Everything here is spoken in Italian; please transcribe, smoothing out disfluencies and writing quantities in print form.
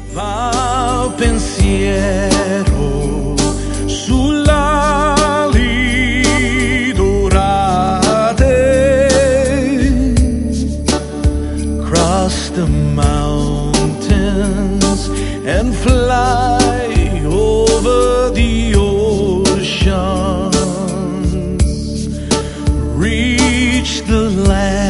Va il pensiero sull'ali dorate, cross the mountains and fly over the oceans, reach the land